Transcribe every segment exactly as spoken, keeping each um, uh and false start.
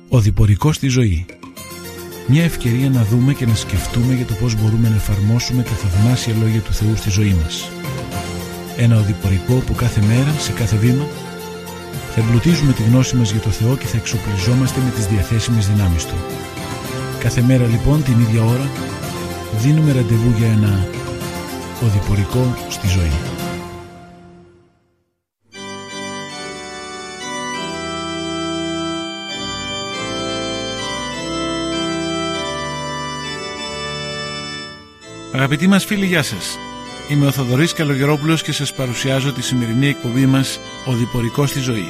Οδηπορικό στη ζωή. Μια ευκαιρία να δούμε και να σκεφτούμε για το πώς μπορούμε να εφαρμόσουμε τα θαυμάσια λόγια του Θεού στη ζωή μας. Ένα οδηπορικό που κάθε μέρα, σε κάθε βήμα, θα εμπλουτίζουμε τη γνώση μας για το Θεό και θα εξοπλιζόμαστε με τις διαθέσιμες δυνάμεις Του. Κάθε μέρα λοιπόν, την ίδια ώρα, δίνουμε ραντεβού για ένα οδηπορικό στη ζωή. Αγαπητοί μας φίλοι, γεια σας. Είμαι ο Θοδωρής Καλογερόπουλος και σας παρουσιάζω τη σημερινή εκπομπή μας «Οδηπορικό στη ζωή».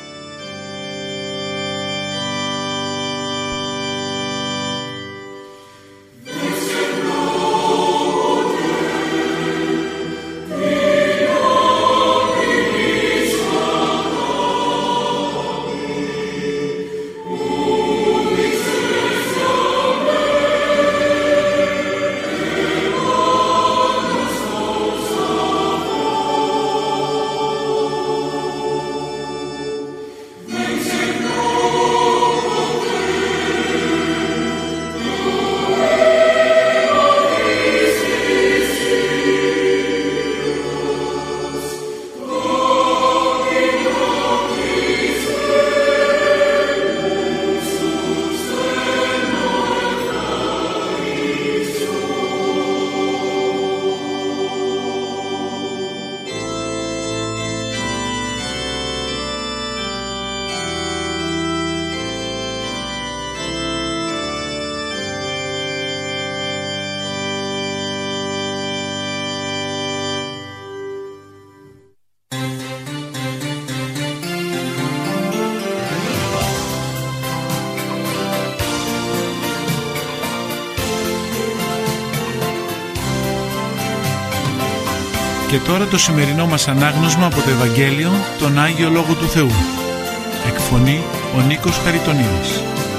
Και τώρα το σημερινό μας ανάγνωσμα από το Ευαγγέλιο, τον Άγιο Λόγο του Θεού. Εκφωνεί ο Νίκος Χαριτονίδης.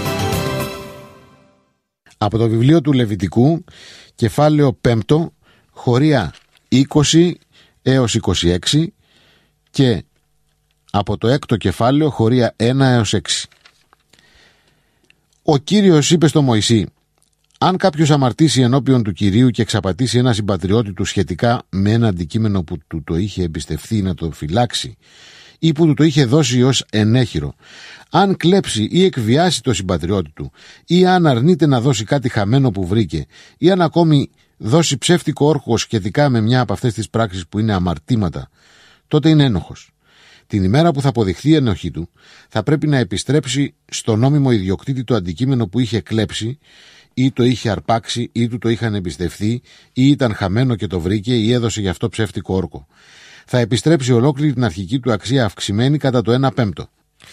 Από το βιβλίο του Λεβιτικού, κεφάλαιο πέμπτο, χωρία είκοσι έως είκοσι έξι και από το έκτο κεφάλαιο, χωρία ένα έως έξι. Ο Κύριος είπε στο Μωυσή: αν κάποιος αμαρτήσει ενώπιον του Κυρίου και εξαπατήσει ένα συμπατριώτη του σχετικά με ένα αντικείμενο που του το είχε εμπιστευθεί να το φυλάξει ή που του το είχε δώσει ως ενέχειρο, αν κλέψει ή εκβιάσει το συμπατριώτη του, ή αν αρνείται να δώσει κάτι χαμένο που βρήκε, ή αν ακόμη δώσει ψεύτικο όρκο σχετικά με μια από αυτές τις πράξεις που είναι αμαρτήματα, τότε είναι ένοχος. Την ημέρα που θα αποδειχθεί η ενοχή του, θα πρέπει να επιστρέψει στο νόμιμο ιδιοκτήτη το αντικείμενο που είχε κλέψει, ή το είχε αρπάξει, ή του το είχαν εμπιστευθεί, ή ήταν χαμένο και το βρήκε, ή έδωσε γι' αυτό ψεύτικο όρκο. Θα επιστρέψει ολόκληρη την αρχική του αξία αυξημένη κατά το ένα πέμπτο.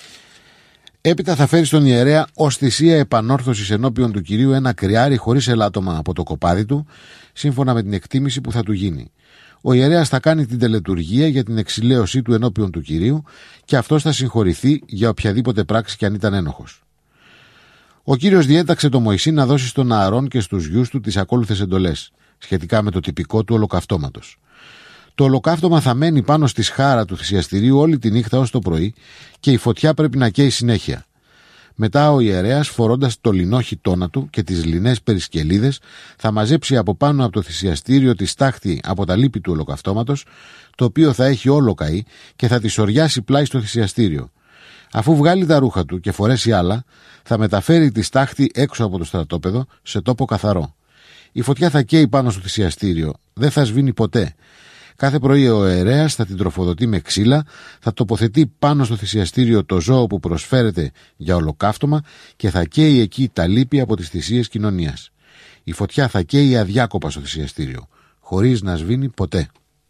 Έπειτα θα φέρει στον ιερέα ως θυσία επανόρθωσης ενώπιον του Κυρίου ένα κρυάρι χωρίς ελάττωμα από το κοπάδι του, σύμφωνα με την εκτίμηση που θα του γίνει. Ο ιερέας θα κάνει την τελετουργία για την εξηλαίωσή του ενώπιον του Κυρίου και αυτός θα συγχωρηθεί για οποιαδήποτε πράξη κι αν ήταν ένοχος. Ο Κύριος διέταξε τον Μωυσή να δώσει στον Ααρών και στους γιους του τις ακόλουθες εντολές, σχετικά με το τυπικό του ολοκαυτώματος. Το ολοκαύτωμα θα μένει πάνω στη σχάρα του θυσιαστηρίου όλη τη νύχτα ως το πρωί και η φωτιά πρέπει να καίει συνέχεια. Μετά ο ιερέας, φορώντας το λινό χιτώνα του και τις λινές περισκελίδες, θα μαζέψει από πάνω από το θυσιαστήριο τη στάχτη από τα λίπη του ολοκαυτώματος, το οποίο θα έχει όλο καεί, και θα τη σωριάσει πλάι στο θυσιαστήριο. Αφού βγάλει τα ρούχα του και φορέσει άλλα, θα μεταφέρει τη στάχτη έξω από το στρατόπεδο σε τόπο καθαρό. Η φωτιά θα καίει πάνω στο θυσιαστήριο, δεν θα σβήνει ποτέ. Κάθε πρωί ο ιερέας θα την τροφοδοτεί με ξύλα, θα τοποθετεί πάνω στο θυσιαστήριο το ζώο που προσφέρεται για ολοκαύτωμα και θα καίει εκεί τα λίπη από τις θυσίες κοινωνίας. Η φωτιά θα καίει αδιάκοπα στο θυσιαστήριο, χωρίς να σβήνει ποτέ.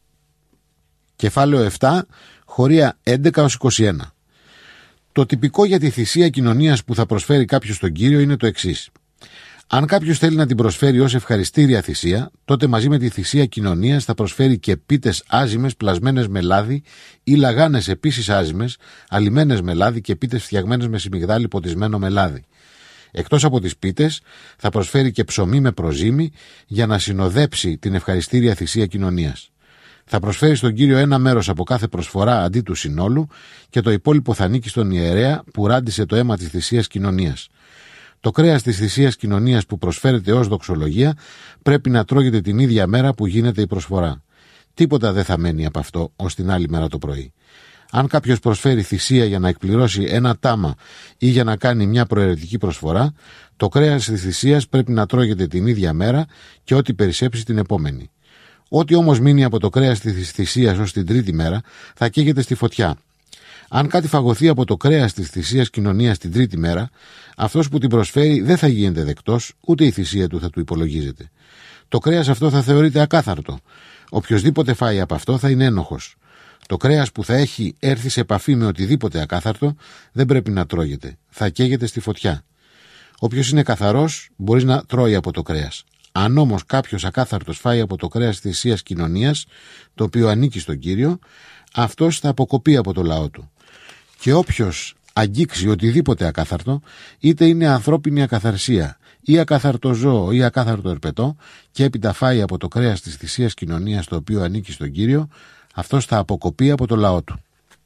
Κεφάλαιο επτά, χωρία έντεκα έως είκοσι ένα. Το τυπικό για τη θυσία κοινωνίας που θα προσφέρει κάποιος στον Κύριο είναι το εξής. Αν κάποιος θέλει να την προσφέρει ως ευχαριστήρια θυσία, τότε μαζί με τη θυσία κοινωνίας θα προσφέρει και πίτες άζυμες πλασμένες με λάδι ή λαγάνες επίσης άζυμες, αλιμένες με λάδι και πίτες φτιαγμένες με σιμιγδάλι ποτισμένο με λάδι. Εκτός από τις πίτες, θα προσφέρει και ψωμί με προζύμι για να συνοδέψει την ευχαριστήρια θυσία κοινωνίας. Θα προσφέρει στον Κύριο ένα μέρος από κάθε προσφορά αντί του συνόλου και το υπόλοιπο θα ανήκει στον ιερέα που ράντισε το αίμα της θυσίας κοινωνίας. Το κρέας της θυσίας κοινωνίας που προσφέρεται ως δοξολογία πρέπει να τρώγεται την ίδια μέρα που γίνεται η προσφορά. Τίποτα δεν θα μένει από αυτό ως την άλλη μέρα το πρωί. Αν κάποιος προσφέρει θυσία για να εκπληρώσει ένα τάμα ή για να κάνει μια προαιρετική προσφορά, το κρέας της θυσίας πρέπει να τρώγεται την ίδια μέρα και ό,τι περισσέψει την επόμενη. Ό,τι όμως μείνει από το κρέας της θυσίας ως την τρίτη μέρα θα καίγεται στη φωτιά. Αν κάτι φαγωθεί από το κρέας της θυσίας κοινωνίας την τρίτη μέρα, αυτός που την προσφέρει δεν θα γίνεται δεκτός, ούτε η θυσία του θα του υπολογίζεται. Το κρέας αυτό θα θεωρείται ακάθαρτο. Οποιοσδήποτε φάει από αυτό θα είναι ένοχος. Το κρέας που θα έχει έρθει σε επαφή με οτιδήποτε ακάθαρτο δεν πρέπει να τρώγεται. Θα καίγεται στη φωτιά. Όποιος είναι καθαρός μπορεί να τρώει από το κρέας. Αν όμως κάποιος ακάθαρτος φάει από το κρέας της θυσίας κοινωνίας, το οποίο ανήκει στον Κύριο, αυτός θα αποκοπεί από το λαό του. Και όποιος αγγίξει οτιδήποτε ακάθαρτο, είτε είναι ανθρώπινη ακαθαρσία ή ακάθαρτο ζώο ή ακάθαρτο ερπετό, και έπειτα φάει από το κρέας της θυσίας κοινωνίας το οποίο ανήκει στον Κύριο, αυτός θα αποκοπεί από το λαό του.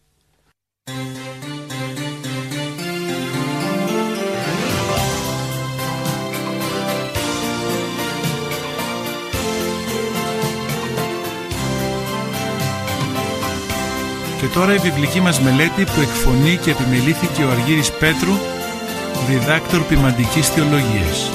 Και τώρα η βιβλική μας μελέτη που εκφωνεί και επιμελήθηκε ο Αργύρης Πέτρου, διδάκτορ ποιμαντικής θεολογίας.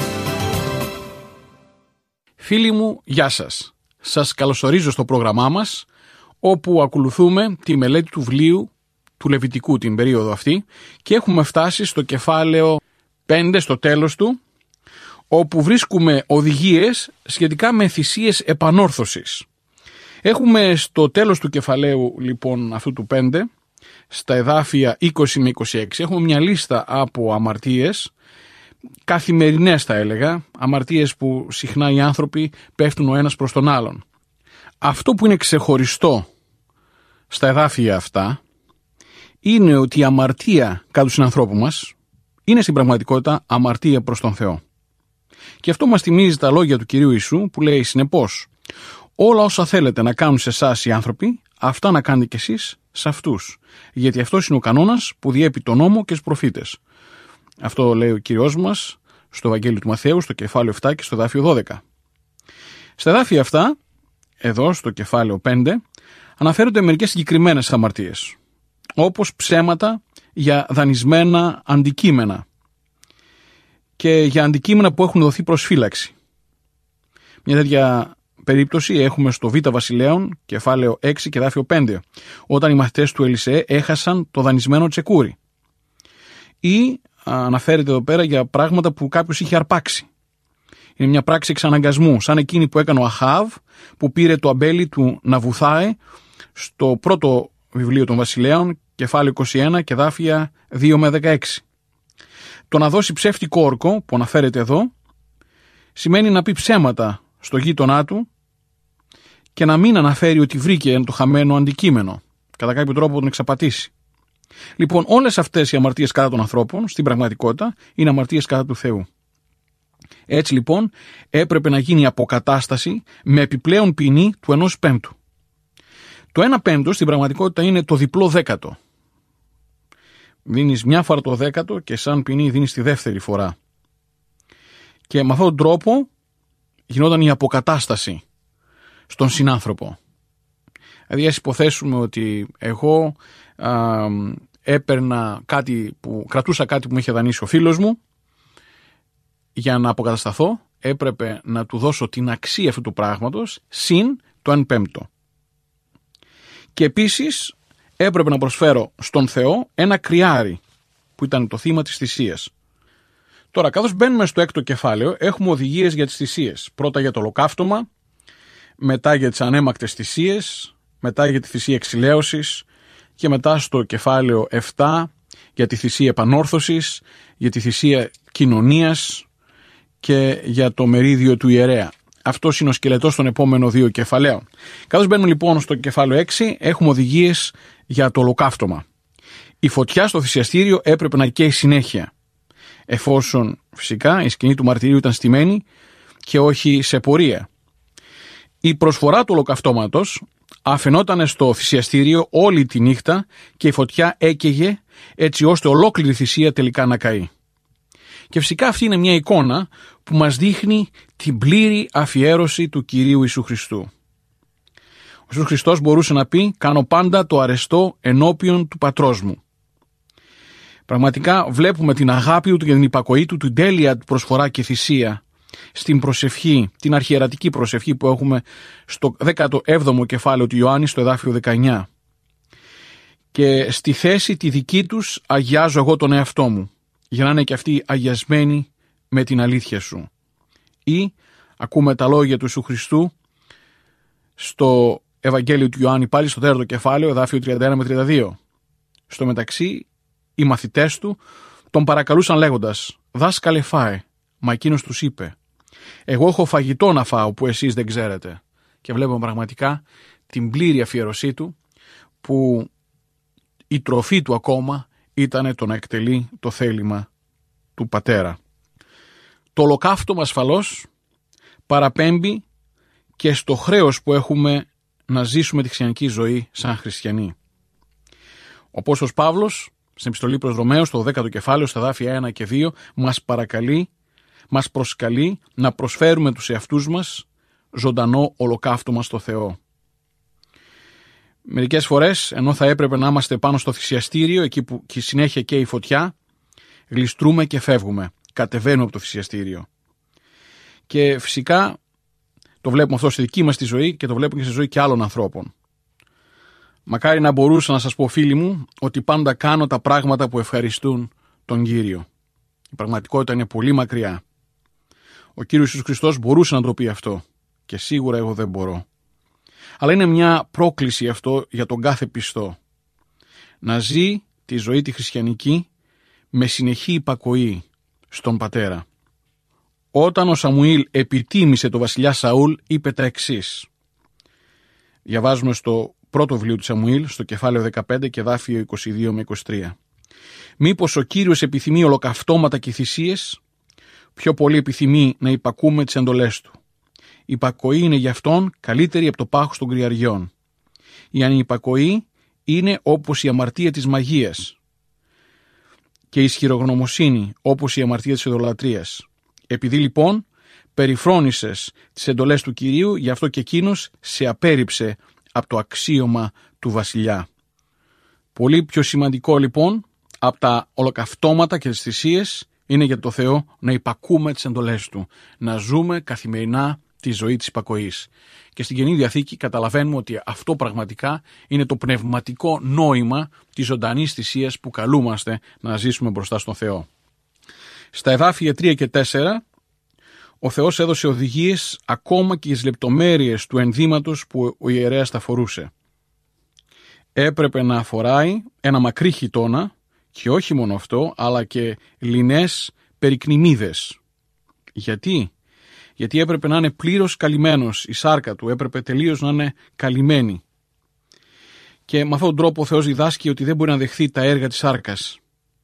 Φίλοι μου, γεια σας. Σας καλωσορίζω στο πρόγραμμά μας, όπου ακολουθούμε τη μελέτη του βιβλίου του Λεβιτικού την περίοδο αυτή και έχουμε φτάσει στο κεφάλαιο πέντε, στο τέλος του, όπου βρίσκουμε οδηγίες σχετικά με θυσίες επανόρθωσης. Έχουμε στο τέλος του κεφαλαίου λοιπόν αυτού του πέντε, στα εδάφια είκοσι με είκοσι έξι, έχουμε μια λίστα από αμαρτίες, καθημερινές θα έλεγα, αμαρτίες που συχνά οι άνθρωποι πέφτουν ο ένας προς τον άλλον. Αυτό που είναι ξεχωριστό στα εδάφια αυτά είναι ότι η αμαρτία κατά του συνανθρώπου μας είναι στην πραγματικότητα αμαρτία προς τον Θεό. Και αυτό μας θυμίζει τα λόγια του Κυρίου Ιησού που λέει συνεπώς, όλα όσα θέλετε να κάνουν σε εσάς οι άνθρωποι, αυτά να κάνετε κι εσείς σε αυτούς. Γιατί αυτός είναι ο κανόνας που διέπει τον νόμο και τους προφήτες. Αυτό λέει ο Κύριος μας στο Ευαγγέλιο του Μαθαίου, στο κεφάλαιο επτά και στο εδάφιο δώδεκα. Στα εδάφια αυτά, εδώ στο κεφάλαιο πέντε, αναφέρονται μερικές συγκεκριμένες αμαρτίες, όπως ψέματα για δανεισμένα αντικείμενα και για αντικείμενα που έχουν δοθεί προσφύλαξη. Μια τέτοια περίπτωση έχουμε στο Β' Βασιλέων, κεφάλαιο έξι και εδάφιο πέντε, όταν οι μαθητές του Ελισέ έχασαν το δανεισμένο τσεκούρι. Ή αναφέρεται εδώ πέρα για πράγματα που κάποιος είχε αρπάξει. Είναι μια πράξη εξαναγκασμού, σαν εκείνη που έκανε ο Αχάβ, που πήρε το αμπέλι του Ναβουθάε στο πρώτο βιβλίο των Βασιλέων, κεφάλαιο είκοσι ένα και εδάφια δύο με δεκαέξι. Το να δώσει ψεύτικο όρκο, που αναφέρεται εδώ, σημαίνει να πει ψέματα στο γείτονά του και να μην αναφέρει ότι βρήκε το χαμένο αντικείμενο, κατά κάποιο τρόπο τον εξαπατήσει. Λοιπόν, όλες αυτές οι αμαρτίες κατά των ανθρώπων, στην πραγματικότητα, είναι αμαρτίες κατά του Θεού. Έτσι λοιπόν, έπρεπε να γίνει αποκατάσταση με επιπλέον ποινή του ενός πέμπτου. Το ένα πέμπτο στην πραγματικότητα είναι το διπλό δέκατο. Δίνεις μια φορά το δέκατο και σαν ποινή δίνεις τη δεύτερη φορά. Και με αυτόν τον τρόπο γινόταν η αποκατάσταση στον συνάνθρωπο. Δηλαδή ας υποθέσουμε ότι εγώ α, έπαιρνα κάτι που, κρατούσα κάτι που μου είχε δανείσει ο φίλος μου, για να αποκατασταθώ έπρεπε να του δώσω την αξία αυτού του πράγματος συν το εν πέμπτο. Και επίσης έπρεπε να προσφέρω στον Θεό ένα κρυάρι που ήταν το θύμα της θυσίας. Τώρα, καθώς μπαίνουμε στο έκτο κεφάλαιο, έχουμε οδηγίες για τις θυσίες. Πρώτα για το ολοκαύτωμα, μετά για τις ανέμακτες θυσίες, μετά για τη θυσία εξηλαίωσης και μετά στο κεφάλαιο επτά για τη θυσία επανόρθωσης, για τη θυσία κοινωνίας και για το μερίδιο του ιερέα. Αυτός είναι ο σκελετός των επόμενων δύο κεφαλαίων. Καθώς μπαίνουμε λοιπόν στο κεφάλαιο έξι, έχουμε οδηγίες για το ολοκαύτωμα. Η φωτιά στο θυσιαστήριο έπρεπε να καίει συνέχεια, εφόσον φυσικά η σκηνή του μαρτυρίου ήταν στημένη και όχι σε πορεία. Η προσφορά του ολοκαυτώματος αφαινόταν στο θυσιαστήριο όλη τη νύχτα και η φωτιά έκαιγε έτσι ώστε ολόκληρη η θυσία τελικά να καεί. Και φυσικά αυτή είναι μια εικόνα που μας δείχνει την πλήρη αφιέρωση του Κυρίου Ιησού Χριστού. Ο Ιησούς Χριστός μπορούσε να πει «Κάνω πάντα το αρεστό ενώπιον του Πατρός μου». Πραγματικά βλέπουμε την αγάπη του και την υπακοή του, την τέλεια του προσφορά και θυσία στην προσευχή, την αρχιερατική προσευχή που έχουμε στο δέκατο έβδομο κεφάλαιο του Ιωάννη στο εδάφιο δεκαεννιά. Και στη θέση τη δική τους αγιάζω εγώ τον εαυτό μου, για να είναι και αυτοί αγιασμένοι με την αλήθεια σου. Ή ακούμε τα λόγια του Ιησού Χριστού στο Ευαγγέλιο του Ιωάννη, πάλι στο τέταρτο κεφάλαιο, εδάφιο τριάντα ένα με τριάντα δύο. Στο μεταξύ, οι μαθητές του τον παρακαλούσαν λέγοντας «Δάσκαλε φάε», μα εκείνος τους είπε «Εγώ έχω φαγητό να φάω που εσείς δεν ξέρετε». Και βλέπουμε πραγματικά την πλήρη αφιέρωσή του, που η τροφή του ακόμα ήταν το να εκτελεί το θέλημα του Πατέρα. Το ολοκαύτωμα ασφαλώς παραπέμπει και στο χρέος που έχουμε να ζήσουμε τη χριστιανική ζωή σαν χριστιανοί. Ο Απόστολος Παύλος στην επιστολή προς Ρωμαίους, στο δέκατο κεφάλαιο, στα εδάφια ένα και δύο, μας παρακαλεί, μας προσκαλεί να προσφέρουμε τους εαυτούς μας ζωντανό ολοκαύτωμα στο Θεό. Μερικές φορές, ενώ θα έπρεπε να είμαστε πάνω στο θυσιαστήριο, εκεί που και συνέχεια καίει η φωτιά, γλιστρούμε και φεύγουμε, κατεβαίνουμε από το θυσιαστήριο. Και φυσικά το βλέπουμε αυτό στη δική μας τη ζωή και το βλέπουμε και στη ζωή και άλλων ανθρώπων. Μακάρι να μπορούσα να σας πω, φίλοι μου, ότι πάντα κάνω τα πράγματα που ευχαριστούν τον Κύριο. Η πραγματικότητα είναι πολύ μακριά. Ο Κύριος Ιησούς Χριστός μπορούσε να το πει αυτό και σίγουρα εγώ δεν μπορώ. Αλλά είναι μια πρόκληση αυτό για τον κάθε πιστό. Να ζει τη ζωή τη χριστιανική με συνεχή υπακοή στον Πατέρα. Όταν ο Σαμουήλ επιτίμησε τον βασιλιά Σαούλ, είπε τα εξής. Διαβάζουμε στο πρώτο βιβλίο του Σαμουήλ, στο κεφάλαιο δεκαπέντε και εδάφιο είκοσι δύο με είκοσι τρία. Μήπως ο Κύριος επιθυμεί ολοκαυτώματα και θυσίες, πιο πολύ επιθυμεί να υπακούμε τις εντολές του. Η υπακοή είναι για αυτόν καλύτερη από το πάχος των κρυαριών. Η ανυπακοή είναι όπως η αμαρτία της μαγείας και η ισχυρογνωμοσύνη όπως η αμαρτία της ειδωλατρίας. Επειδή λοιπόν περιφρόνησες τις εντολές του Κυρίου, γι' αυτό και εκείνος σε απέρριψε από το αξίωμα του βασιλιά. Πολύ πιο σημαντικό λοιπόν από τα ολοκαυτώματα και τις θυσίες είναι για το Θεό να υπακούμε τις εντολές του, να ζούμε καθημερινά τη ζωή της υπακοής. Και στην Καινή Διαθήκη καταλαβαίνουμε ότι αυτό πραγματικά είναι το πνευματικό νόημα της ζωντανής θυσίας που καλούμαστε να ζήσουμε μπροστά στον Θεό. Στα εδάφια τρία και τέσσερα ο Θεός έδωσε οδηγίες ακόμα και τις λεπτομέρειες του ενδύματος που ο ιερέας θα φορούσε. Έπρεπε να φοράει ένα μακρύ χιτώνα και όχι μόνο αυτό, αλλά και λινές περικνημίδες. Γιατί? Γιατί έπρεπε να είναι πλήρως καλυμμένος, η σάρκα του έπρεπε τελείως να είναι καλυμμένη. Και με αυτόν τον τρόπο ο Θεός διδάσκει ότι δεν μπορεί να δεχθεί τα έργα της σάρκας.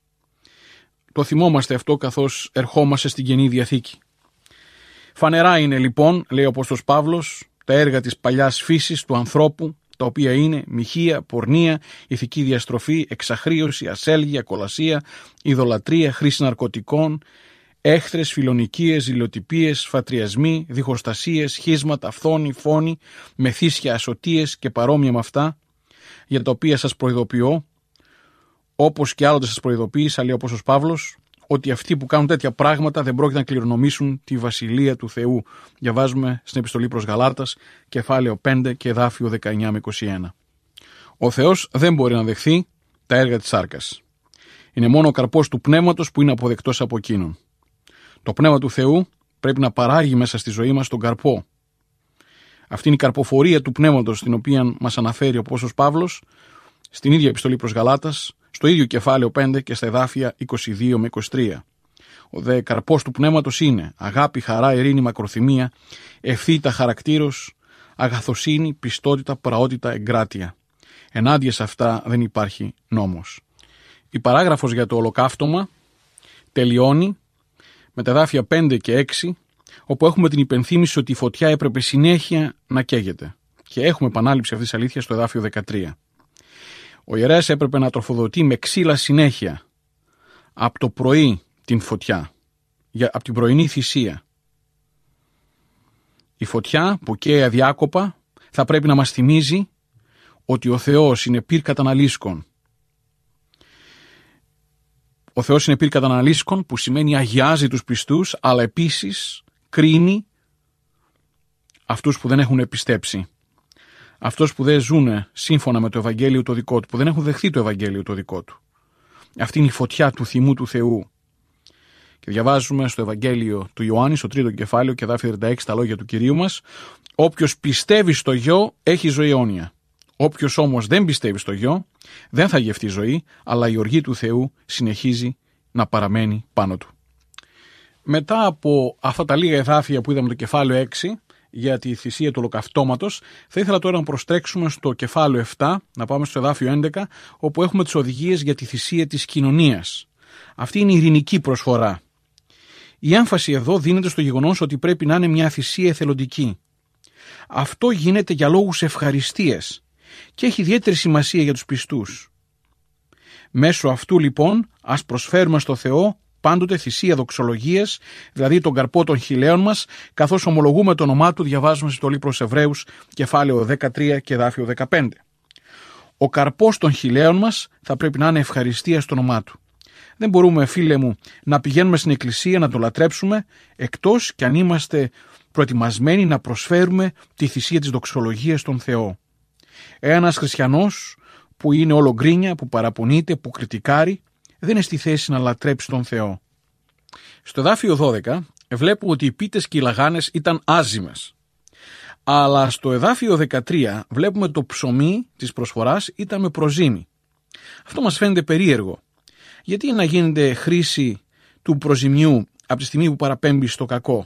Το θυμόμαστε αυτό καθώς ερχόμαστε στην Καινή Διαθήκη. Φανερά είναι λοιπόν, λέει ο Απόστολος Παύλος, τα έργα της παλιάς φύσης του ανθρώπου, τα οποία είναι μοιχεία, πορνεία, ηθική διαστροφή, εξαχρίωση, ασέλγεια, κολασία, ειδωλατρία, χρήση ναρκωτικών, έχθρες, φιλονικίες, ζηλοτυπίες, φατριασμοί, διχοστασίες, σχίσματα, φθόνη, φόνη, μεθύσια, ασωτίες και παρόμοια με αυτά, για τα οποία σας προειδοποιώ, όπως και άλλοτε σας προειδοποίησα, λέει ο Απόστολος Παύλος, ότι αυτοί που κάνουν τέτοια πράγματα δεν πρόκειται να κληρονομήσουν τη βασιλεία του Θεού. Διαβάζουμε στην επιστολή προς Γαλάτας, κεφάλαιο πέντε και εδάφιο δεκαεννιά με είκοσι ένα. Ο Θεός δεν μπορεί να δεχθεί τα έργα της σάρκας. Είναι μόνο ο καρπός του πνεύματος που είναι αποδεκτός από εκείνον. Το πνεύμα του Θεού πρέπει να παράγει μέσα στη ζωή μας τον καρπό. Αυτή είναι η καρποφορία του πνεύματος, την οποία μας αναφέρει ο Απόστολος Παύλος στην ίδια επιστολή προς Γαλάτας, στο ίδιο κεφάλαιο πέντε και στα εδάφια είκοσι δύο με είκοσι τρία. Ο δε καρπός του πνεύματος είναι αγάπη, χαρά, ειρήνη, μακροθυμία, ευθύτητα χαρακτήρος, αγαθοσύνη, πιστότητα, πραότητα, εγκράτεια. Ενάντια σε αυτά δεν υπάρχει νόμος. Η παράγραφος για το ολοκαύτωμα τελειώνει με τα εδάφια πέντε και έξι, όπου έχουμε την υπενθύμηση ότι η φωτιά έπρεπε συνέχεια να καίγεται. Και έχουμε επανάληψη αυτής της αλήθειας στο εδάφιο δεκατρία. Ο ιερέας έπρεπε να τροφοδοτεί με ξύλα συνέχεια από το πρωί την φωτιά, από την πρωινή θυσία. Η φωτιά που καίει αδιάκοπα θα πρέπει να μας θυμίζει ότι ο Θεός είναι πυρ καταναλύσκων. Ο Θεός είναι πυρ καταναλύσκων, που σημαίνει αγιάζει τους πιστούς, αλλά επίσης κρίνει αυτούς που δεν έχουν πιστέψει. Αυτούς που δεν ζουν σύμφωνα με το Ευαγγέλιο το δικό του, που δεν έχουν δεχθεί το Ευαγγέλιο το δικό του. Αυτή είναι η φωτιά του θυμού του Θεού. Και διαβάζουμε στο Ευαγγέλιο του Ιωάννη, στο τρίτο κεφάλαιο και εδάφιο τριάντα έξι, τα λόγια του Κυρίου μας: όποιος πιστεύει στο γιο έχει ζωή αιώνια. Όποιος όμως δεν πιστεύει στο γιο δεν θα γευτεί ζωή, αλλά η οργή του Θεού συνεχίζει να παραμένει πάνω του. Μετά από αυτά τα λίγα εδάφια που είδαμε το κεφάλαιο έξι για τη θυσία του ολοκαυτώματος, θα ήθελα τώρα να προστρέξουμε στο κεφάλαιο επτά, να πάμε στο εδάφιο έντεκα, όπου έχουμε τις οδηγίες για τη θυσία της κοινωνίας. Αυτή είναι η ειρηνική προσφορά. Η έμφαση εδώ δίνεται στο γεγονός ότι πρέπει να είναι μια θυσία εθελοντική. Αυτό γίνεται για λόγους ευχαριστίας και έχει ιδιαίτερη σημασία για τους πιστούς. Μέσω αυτού λοιπόν ας προσφέρουμε στο Θεό πάντοτε θυσία δοξολογίας, δηλαδή τον καρπό των χιλέων μας, καθώς ομολογούμε το όνομά του, διαβάζουμε στη στολή προς Εβραίους, κεφάλαιο δεκατρία και εδάφιο δεκαπέντε. Ο καρπός των χιλέων μας θα πρέπει να είναι ευχαριστία στο όνομά του. Δεν μπορούμε, φίλε μου, να πηγαίνουμε στην εκκλησία να το λατρέψουμε, εκτός κι αν είμαστε προετοιμασμένοι να προσφέρουμε τη θυσία της δοξολογίας στον Θεό. Ένας χριστιανός που είναι όλο γκρίνια, που παραπονείται, που κριτικάρει, δεν είναι στη θέση να λατρέψει τον Θεό. Στο εδάφιο δώδεκα βλέπουμε ότι οι πίτες και οι λαγάνες ήταν άζυμες. Αλλά στο εδάφιο δεκατρία βλέπουμε το ψωμί της προσφοράς ήταν με προζύμι. Αυτό μας φαίνεται περίεργο. Γιατί να γίνεται χρήση του προζυμιού από τη στιγμή που παραπέμπει στο κακό?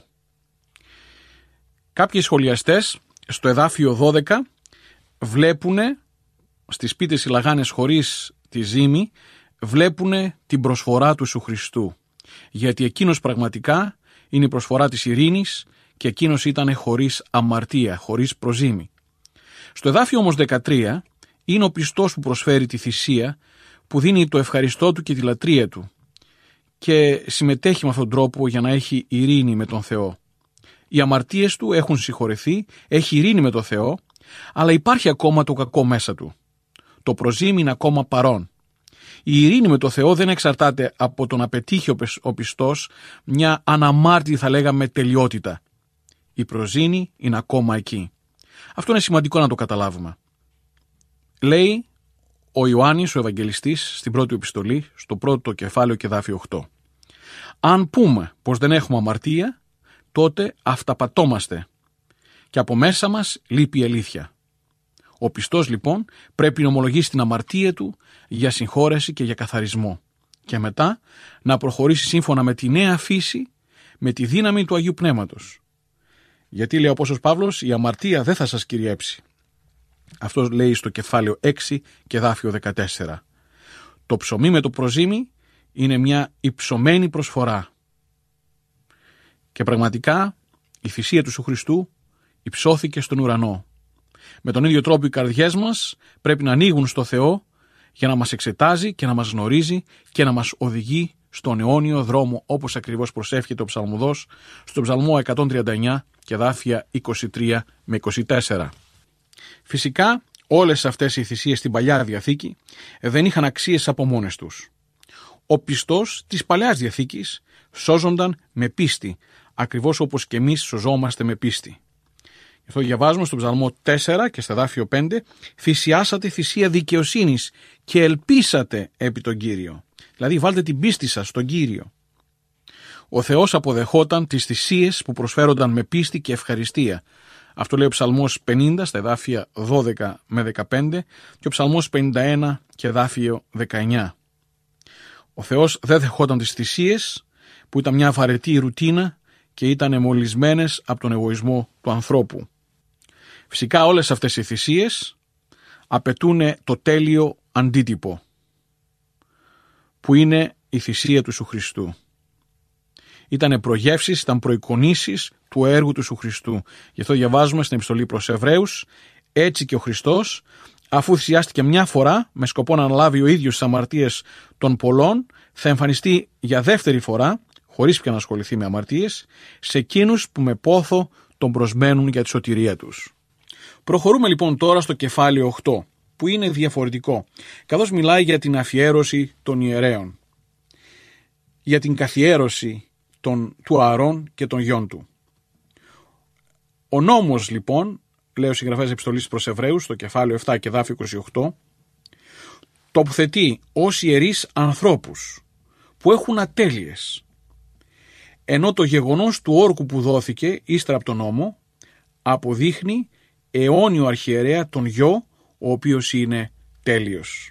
Κάποιοι σχολιαστές στο εδάφιο δώδεκα βλέπουν στις πίτες οι λαγάνες χωρίς τη ζύμη, βλέπουν την προσφορά του Ιησού Χριστού. Γιατί εκείνος πραγματικά είναι η προσφορά της ειρήνης και εκείνος ήταν χωρίς αμαρτία, χωρίς προζύμη. Στο εδάφιο όμως δεκατρία είναι ο πιστός που προσφέρει τη θυσία, που δίνει το ευχαριστώ του και τη λατρεία του και συμμετέχει με αυτόν τον τρόπο για να έχει ειρήνη με τον Θεό. Οι αμαρτίες του έχουν συγχωρεθεί, έχει ειρήνη με τον Θεό, αλλά υπάρχει ακόμα το κακό μέσα του. Το προζύμι είναι ακόμα παρόν. Η ειρήνη με τον Θεό δεν εξαρτάται από το να πετύχει ο πιστός μια αναμάρτητη, θα λέγαμε, τελειότητα. Η προζήνη είναι ακόμα εκεί. Αυτό είναι σημαντικό να το καταλάβουμε. Λέει ο Ιωάννης, ο Ευαγγελιστής, στην πρώτη επιστολή, στο πρώτο κεφάλαιο και εδάφιο οκτώ. Αν πούμε πως δεν έχουμε αμαρτία, τότε αυταπατώμαστε και από μέσα μας λείπει η αλήθεια. Ο πιστός λοιπόν πρέπει να ομολογήσει την αμαρτία του για συγχώρεση και για καθαρισμό και μετά να προχωρήσει σύμφωνα με τη νέα φύση, με τη δύναμη του Αγίου Πνεύματος. Γιατί, λέει ο Απόστολος Παύλος, η αμαρτία δεν θα σας κυριέψει. Αυτό λέει στο κεφάλαιο έξι και εδάφιο δεκατέσσερα. Το ψωμί με το προζύμι είναι μια υψωμένη προσφορά. Και πραγματικά η θυσία του Ιησού Χριστού υψώθηκε στον ουρανό. Με τον ίδιο τρόπο οι καρδιές μας πρέπει να ανοίγουν στο Θεό για να μας εξετάζει και να μας γνωρίζει και να μας οδηγεί στον αιώνιο δρόμο, όπως ακριβώς προσεύχεται ο ψαλμοδός στον ψαλμό εκατόν τριάντα εννιά και εδάφια είκοσι τρία με είκοσι τέσσερα. Φυσικά όλες αυτές οι θυσίες στην Παλιά Διαθήκη δεν είχαν αξίες από μόνες τους. Ο πιστός της Παλαιάς Διαθήκης σώζονταν με πίστη, ακριβώς όπως και εμείς σωζόμαστε με πίστη. Γι' αυτό διαβάζουμε στον ψαλμό τέσσερα και στο εδάφιο πέντε, θυσιάσατε θυσία δικαιοσύνης και ελπίσατε επί τον Κύριο. Δηλαδή βάλτε την πίστη σας στον Κύριο. Ο Θεός αποδεχόταν τις θυσίες που προσφέρονταν με πίστη και ευχαριστία. Αυτό λέει ο ψαλμός πενήντα στα εδάφια δώδεκα με δεκαπέντε και ο ψαλμός πενήντα ένα και εδάφιο δεκαεννιά. Ο Θεός δεν δεχόταν τις θυσίες που ήταν μια βαρετή ρουτίνα και ήταν εμολυσμένες από τον εγωισμό του ανθρώπου. Φυσικά όλες αυτές οι θυσίες απαιτούν το τέλειο αντίτυπο, που είναι η θυσία του Ιησού Χριστού. Ήταν προγεύσεις, ήταν προεικονίσεις του έργου του Ιησού Χριστού. Γι' αυτό διαβάζουμε στην επιστολή προς Εβραίους Έτσι και ο Χριστός, αφού θυσιάστηκε μια φορά με σκοπό να αναλάβει ο ίδιος τις αμαρτίες των πολλών, θα εμφανιστεί για δεύτερη φορά, χωρίς πια να ασχοληθεί με αμαρτίες, σε εκείνους που με πόθο τον προσμένουν για τη σωτηρία τους. Προχωρούμε λοιπόν τώρα στο κεφάλαιο οκτώ, που είναι διαφορετικό, καθώς μιλάει για την αφιέρωση των ιερέων, για την καθιέρωση των, του Ααρών και των γιών του. Ο νόμος λοιπόν, λέει ο συγγραφέας επιστολής προς Εβραίους, στο κεφάλαιο επτά και εδάφιο είκοσι οκτώ, τοποθετεί ως ιερείς ανθρώπους που έχουν ατέλειες, ενώ το γεγονός του όρκου που δόθηκε ύστερα από τον νόμο αποδείχνει αιώνιο αρχιερέα τον γιο, ο οποίος είναι τέλειος.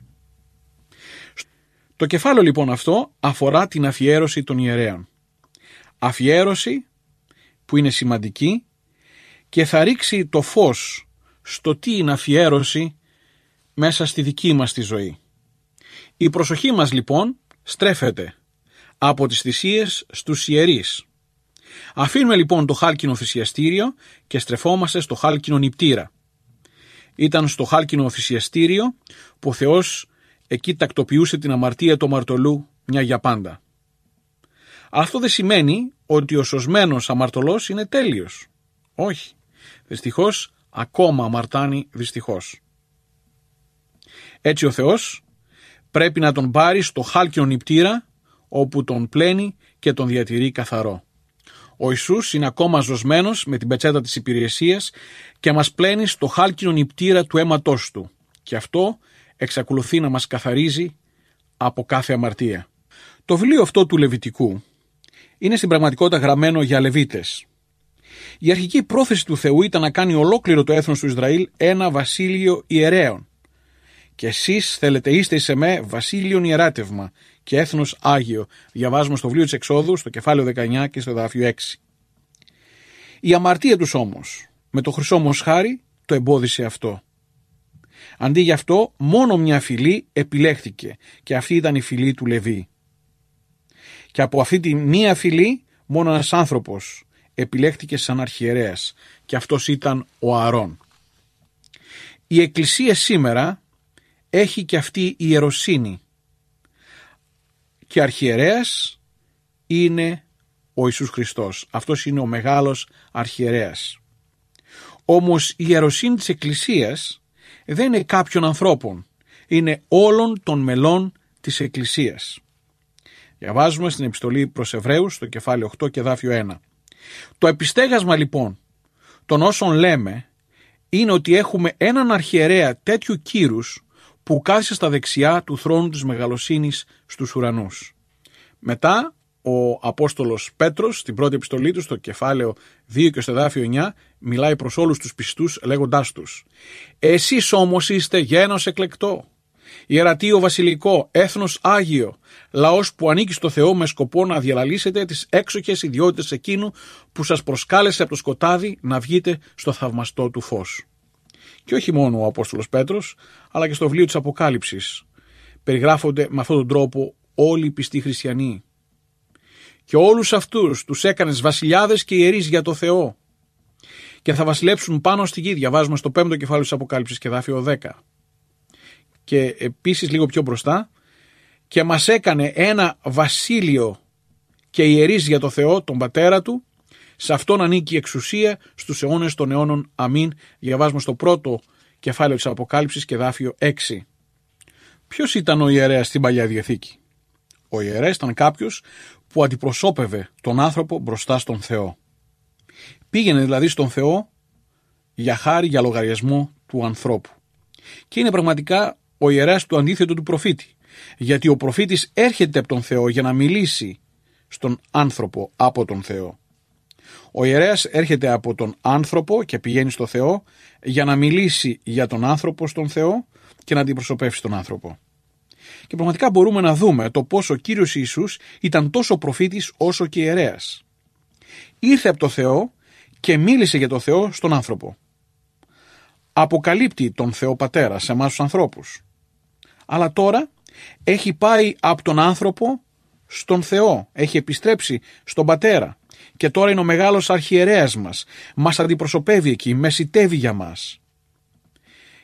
Το κεφάλαιο λοιπόν αυτό αφορά την αφιέρωση των ιερέων. Αφιέρωση που είναι σημαντική και θα ρίξει το φως στο τι είναι αφιέρωση μέσα στη δική μας τη ζωή. Η προσοχή μας λοιπόν στρέφεται από τις θυσίες στους ιερείς. Αφήνουμε λοιπόν το χάλκινο θυσιαστήριο και στρεφόμαστε στο χάλκινο νηπτήρα. Ήταν στο χάλκινο θυσιαστήριο που ο Θεός εκεί τακτοποιούσε την αμαρτία του αμαρτωλού μια για πάντα. Αυτό δεν σημαίνει ότι ο σωσμένος αμαρτωλός είναι τέλειος. Όχι. Δυστυχώς ακόμα αμαρτάνει δυστυχώς. Έτσι ο Θεός πρέπει να τον πάρει στο χάλκινο νηπτήρα, όπου τον πλένει και τον διατηρεί καθαρό. Ο Ιησούς είναι ακόμα ζωσμένος με την πετσέτα της υπηρεσίας και μας πλένει στο χάλκινο νηπτήρα του αίματός του, και αυτό εξακολουθεί να μας καθαρίζει από κάθε αμαρτία. Το βιβλίο αυτό του Λεβιτικού είναι στην πραγματικότητα γραμμένο για Λεβίτες. Η αρχική πρόθεση του Θεού ήταν να κάνει ολόκληρο το έθνος του Ισραήλ ένα βασίλειο ιερέων. Και εσείς θέλετε είστε εις εμέ βασίλειον ιεράτευμα και έθνος Άγιο. Διαβάζουμε στο βιβλίο της Εξόδου, στο κεφάλαιο δεκαεννιά και στο εδάφιο έξι. Η αμαρτία τους όμως, με το χρυσό μοσχάρι, το εμπόδισε αυτό. Αντί γι' αυτό, μόνο μια φυλή επιλέχθηκε, και αυτή ήταν η φυλή του Λεβί. Και από αυτή τη μία φυλή, μόνο ένας άνθρωπος επιλέχθηκε σαν αρχιερέας, και αυτός ήταν ο Ααρών. Η Εκκλησία σήμερα έχει και αυτή η ιεροσύνη, και αρχιερέας είναι ο Ιησούς Χριστός. Αυτός είναι ο μεγάλος αρχιερέας. Όμως η ιεροσύνη της Εκκλησίας δεν είναι κάποιων ανθρώπων, είναι όλων των μελών της Εκκλησίας. Διαβάζουμε στην επιστολή προς Εβραίους, στο κεφάλαιο οκτώ και εδάφιο ένα. Το επιστέγασμα λοιπόν των όσων λέμε είναι ότι έχουμε έναν αρχιερέα τέτοιου κύρους που κάθισε στα δεξιά του θρόνου της μεγαλοσύνης στους ουρανούς. Μετά ο Απόστολος Πέτρος στην πρώτη επιστολή του στο κεφάλαιο δύο και στο εδάφιο εννιά μιλάει προς όλους τους πιστούς λέγοντάς τους: «Εσείς όμως είστε γένος εκλεκτό, ιερατείο βασιλικό, έθνος Άγιο, λαός που ανήκει στο Θεό με σκοπό να διαλαλήσετε τις έξοχες ιδιότητες εκείνου που σας προσκάλεσε από το σκοτάδι να βγείτε στο θαυμαστό του φως». Και όχι μόνο ο Απόστολος Πέτρος, αλλά και στο βιβλίο της Αποκάλυψης περιγράφονται με αυτόν τον τρόπο όλοι οι πιστοί χριστιανοί. Και όλους αυτούς τους έκανες βασιλιάδες και ιερείς για το Θεό, και θα βασιλέψουν πάνω στη γη. Διαβάζουμε στο πέμπτο κεφάλαιο της Αποκάλυψης και εδάφιο δέκα. Και επίσης λίγο πιο μπροστά, και μας έκανε ένα βασίλειο και ιερείς για το Θεό, τον Πατέρα του, σε αυτόν ανήκει η εξουσία στους αιώνες των αιώνων. Αμήν. Διαβάζουμε στο πρώτο κεφάλαιο της Αποκάλυψης και εδάφιο έξι. Ποιος ήταν ο ιερέας στην Παλιά Διαθήκη? Ο ιερέας ήταν κάποιος που αντιπροσώπευε τον άνθρωπο μπροστά στον Θεό. Πήγαινε δηλαδή στον Θεό για χάρη, για λογαριασμό του ανθρώπου. Και είναι πραγματικά ο ιερέας του αντίθετο του προφήτη. Γιατί ο προφήτης έρχεται από τον Θεό για να μιλήσει στον άνθρωπο από τον Θεό. Ο ιερέας έρχεται από τον άνθρωπο και πηγαίνει στο Θεό για να μιλήσει για τον άνθρωπο στον Θεό και να αντιπροσωπεύσει τον άνθρωπο. Και πραγματικά μπορούμε να δούμε το πώς ο Κύριος Ιησούς ήταν τόσο προφήτης όσο και ιερέας. Ήρθε από το Θεό και μίλησε για το Θεό στον άνθρωπο. Αποκαλύπτει τον Θεό Πατέρα σε εμάς τους ανθρώπους. Αλλά τώρα έχει πάει από τον άνθρωπο στον Θεό, έχει επιστρέψει στον Πατέρα και τώρα είναι ο μεγάλος αρχιερέας μας. Μας αντιπροσωπεύει εκεί, μεσιτεύει για μας.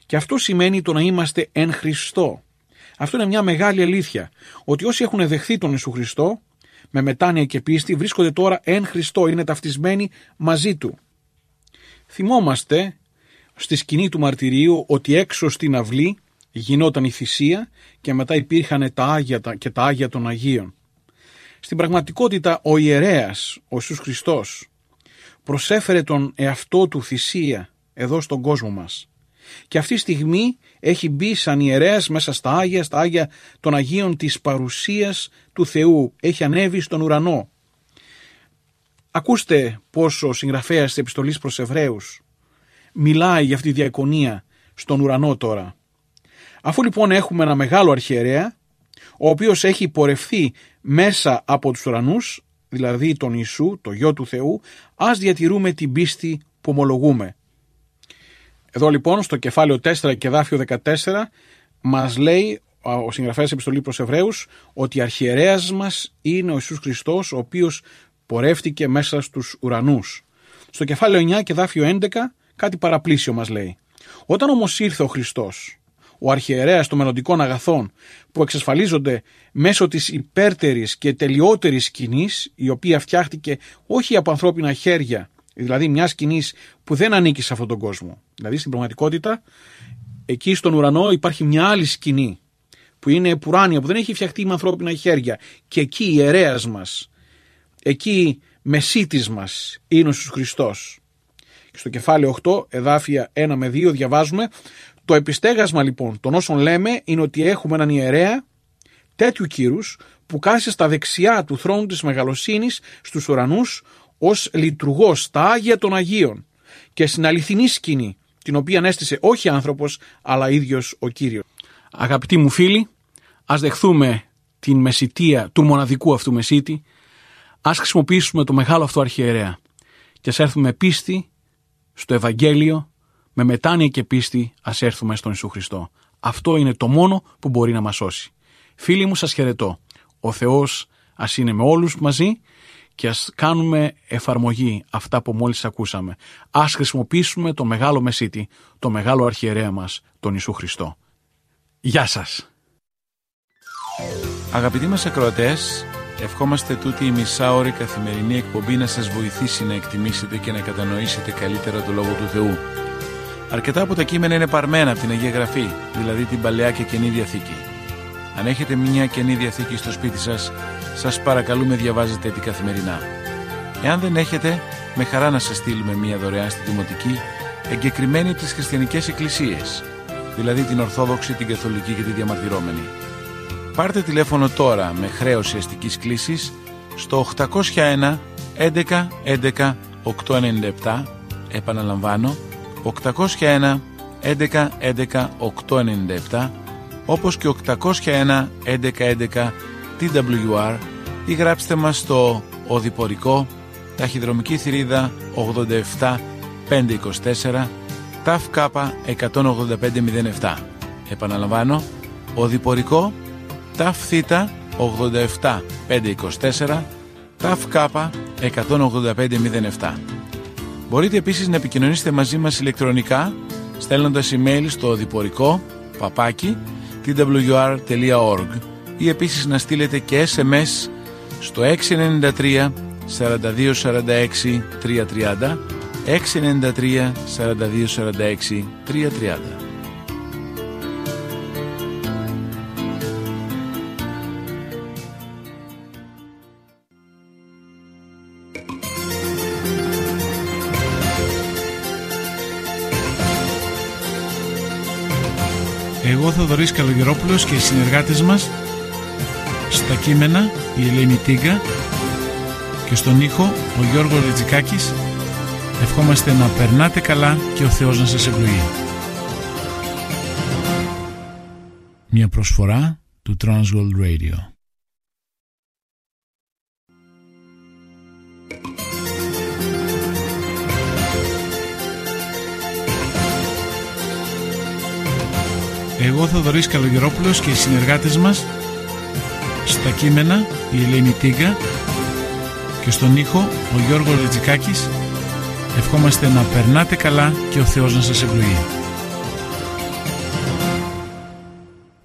Και αυτό σημαίνει το να είμαστε εν Χριστώ. Αυτό είναι μια μεγάλη αλήθεια, ότι όσοι έχουν δεχθεί τον Ιησού Χριστό με μετάνοια και πίστη βρίσκονται τώρα εν Χριστώ, είναι ταυτισμένοι μαζί Του. Θυμόμαστε στη σκηνή του μαρτυρίου ότι έξω στην αυλή γινόταν η θυσία και μετά υπήρχαν τα Άγια και τα Άγια των Αγίων. Στην πραγματικότητα ο ιερέας, ο Ιησούς Χριστός, προσέφερε τον εαυτό Του θυσία εδώ στον κόσμο μας. Και αυτή τη στιγμή έχει μπει σαν ιερέας μέσα στα Άγια, στα Άγια των Αγίων της παρουσίας του Θεού. Έχει ανέβει στον ουρανό. Ακούστε πόσο ο συγγραφέας της επιστολής προς Εβραίους μιλάει για αυτή τη διακονία στον ουρανό τώρα. Αφού λοιπόν έχουμε ένα μεγάλο αρχιερέα, ο οποίος έχει πορευθεί μέσα από τους ουρανούς, δηλαδή τον Ιησού, το Γιο του Θεού, ας διατηρούμε την πίστη που ομολογούμε. Εδώ λοιπόν στο κεφάλαιο τέσσερα και εδάφιο δεκατέσσερα μας λέει ο συγγραφέας επιστολή προς Εβραίους ότι αρχιερέας μας είναι ο Ιησούς Χριστός, ο οποίος πορεύτηκε μέσα στους ουρανούς. Στο κεφάλαιο εννιά και εδάφιο έντεκα κάτι παραπλήσιο μας λέει. Όταν όμως ήρθε ο Χριστός, ο αρχιερέας των μελλοντικών αγαθών που εξασφαλίζονται μέσω της υπέρτερης και τελειότερης σκηνής, η οποία φτιάχτηκε όχι από ανθρώπινα χέρια, δηλαδή μια σκηνής που δεν ανήκει σε αυτόν τον κόσμο. Δηλαδή στην πραγματικότητα εκεί στον ουρανό υπάρχει μια άλλη σκηνή που είναι επουράνια, που δεν έχει φτιαχτεί με ανθρώπινα χέρια, και εκεί ιερέας μας, εκεί μεσίτης μας είναι ο Ιησούς Χριστός. Και στο κεφάλαιο οκτώ εδάφια ένα με δύο διαβάζουμε: το επιστέγασμα λοιπόν των όσων λέμε είναι ότι έχουμε έναν ιερέα τέτοιου κύρους που κάθισε στα δεξιά του θρόνου της μεγαλοσύνης στους ουρανούς ως λειτουργός στα Άγια των Αγίων και στην αληθινή σκηνή, την οποία ανέστησε όχι άνθρωπος αλλά ίδιος ο Κύριος. Αγαπητοί μου φίλοι, ας δεχθούμε την μεσιτεία του μοναδικού αυτού μεσίτη, ας χρησιμοποιήσουμε το μεγάλο αυτό αρχιερέα και ας έρθουμε πίστη στο Ευαγγέλιο, με μετάνοια και πίστη ας έρθουμε στον Ιησού Χριστό. Αυτό είναι το μόνο που μπορεί να μας σώσει. Φίλοι μου, σας χαιρετώ. Ο Θεός ας είναι με όλους μαζί και ας κάνουμε εφαρμογή αυτά που μόλις ακούσαμε. Ας χρησιμοποιήσουμε το μεγάλο μεσίτη, το μεγάλο αρχιερέα μας, τον Ιησού Χριστό. Γεια σας. Αγαπητοί μας ακροατές, ευχόμαστε τούτη η μισάωρη καθημερινή εκπομπή να σας βοηθήσει να εκτιμήσετε και να κατανοήσετε καλύτερα το Λόγο του Θεού. Αρκετά από τα κείμενα είναι παρμένα από την Αγία Γραφή, δηλαδή την Παλαιά και Καινή Διαθήκη. Αν έχετε μια Καινή Διαθήκη στο σπίτι σας, σας παρακαλούμε διαβάζετε την καθημερινά. Εάν δεν έχετε, με χαρά να σας στείλουμε μια δωρεάν στη Δημοτική, εγκεκριμένη από τις χριστιανικές εκκλησίες, δηλαδή την Ορθόδοξη, την Καθολική και τη Διαμαρτυρόμενη. Πάρτε τηλέφωνο τώρα με χρέωση αστικής κλήσης στο οκτακόσια ένα έντεκα έντεκα οκτακόσια ενενήντα επτά, επαναλαμβάνω οκτακόσια ένα έντεκα έντεκα οκτακόσια ενενήντα επτά, όπως και οκτακόσια ένα έντεκα έντεκα τι ντάμπλιου αρ, ή γράψτε μας στο Οδηπορικό, ταχυδρομική θηρίδα ογδόντα επτά πεντακόσια είκοσι τέσσερα, ΤΑΦ ΚΑΠΑ εκατόν ογδόντα πέντε μηδέν επτά. Επαναλαμβάνω, Οδηπορικό, ΤΑΦ ΘΙΤΑ ογδόντα επτά πεντακόσια είκοσι τέσσερα, ΤΑΦ ΚΑΠΑ εκατόν ογδόντα πέντε μηδέν επτά. Μπορείτε επίσης να επικοινωνήσετε μαζί μας ηλεκτρονικά στέλνοντας email στο οδηπορικό παπάκι τι ντάμπλιου αρ τελεία οργκ ή επίσης να στείλετε και ες εμ ες στο έξι εννιά τρία σαράντα δύο σαράντα έξι τριακόσια τριάντα, έξι εννιά τρία σαράντα δύο σαράντα έξι τριακόσια τριάντα. Εγώ Θοδωρής Καλογερόπουλος και οι συνεργάτες μας, στα κείμενα η Ελένη Τίγκα και στον ήχο ο Γιώργος Ρετζικάκης, ευχόμαστε να περνάτε καλά και ο Θεός να σας ευλογεί. Μια προσφορά του Transworld Radio. Εγώ Θοδωρής Καλογερόπουλος και οι συνεργάτες μας, στα κείμενα η Ελένη Τίγκα και στον ήχο ο Γιώργος Ρετζικάκης, ευχόμαστε να περνάτε καλά και ο Θεός να σας ευλογεί.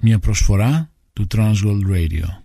Μια προσφορά του Transworld Radio.